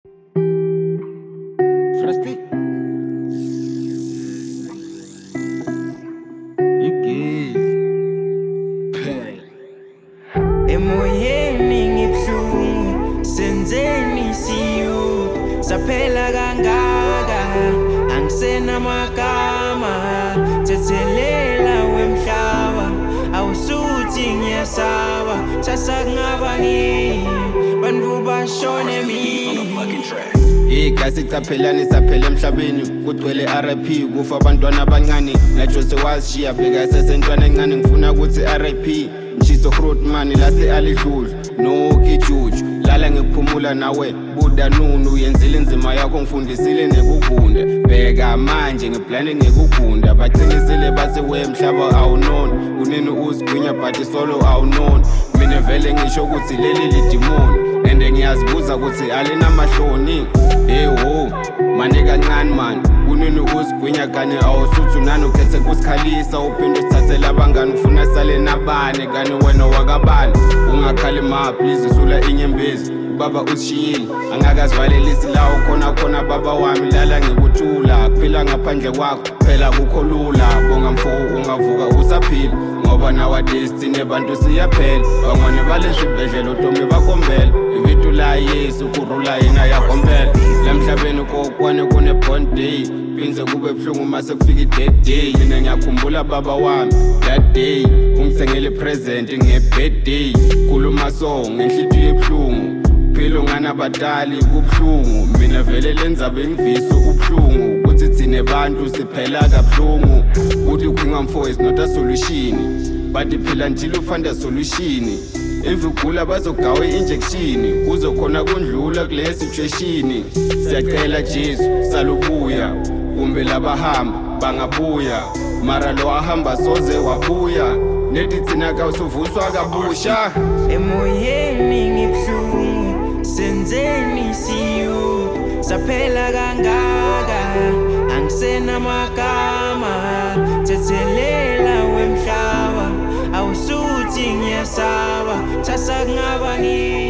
Frosty. Emoyeni ngibhlungu senzeni siyo saphela kangaka angisena magama thethelela wemhlaba awusuthi ngiyasaba sasakungaba ngini bantu bashone mina Igasi chaphelani saphela emhlabeni kugcwele RIP kufa abantwana abancane najose washiya bheka sesentwana encane ngifuna ukuthi RIP Mshiso Grootman lase alidludlu no kijuju lala ngikuphumula nawe buda nunu yenzile inzima yakho ngifundisile nekugunda bheka manje ngiplane ngekugunda bacingisile base wemhlaba awunona unene uzigwinya but solo awunona mina vele ngisho ukuthi leli lidimoni ende ngiyazibuza ukuthi alinamahloni wo mane kancane man unene uzigwinya kanye awusuthu nani ukhethe kusikhalisa uphinde usithathela abangani ufuna sale nabane kanye wena wakabani ungakhali ma please usula inyembezi baba usishiyile angakazivalelisi lawo khona baba wami lala ngikuthula kuphila ngaphandle kwakho phela kukho lula bonga mfo ungavuka usaphila ngoba nowadays thine bantu siyaphela bangone balesibhedlela uDomi bakombela ivitu la Yesu kurula yena yakombela lemhlabeni kokwane kune bond day pinze kube buhlungu mase kufika i-dead day mina ngiyakhumbula baba wami that day ungisengele present nge-birthday khuluma song ngenhlitiyo ebuhlungu philo nganabadali kubuhlungu mina vele lenza bengivisa ubuhlungu ukuthi thine bantu siphela kabuhlungu uthi ukhwingamfo is not a solution but phila until ufanda solution evugula bazogawa injection uzokhona kundlula kule situation siyacela Jesu salubuya kumbe labahamba bangabuya mara lo ahamba soze wabuya nethi thina kawusuvuswa kabusha emoyeni ngibhlungu senzeni siyo saphela kangaka angisena magama thethelela wemhlaba awusuthi ngiyasaba sasakungaba ngini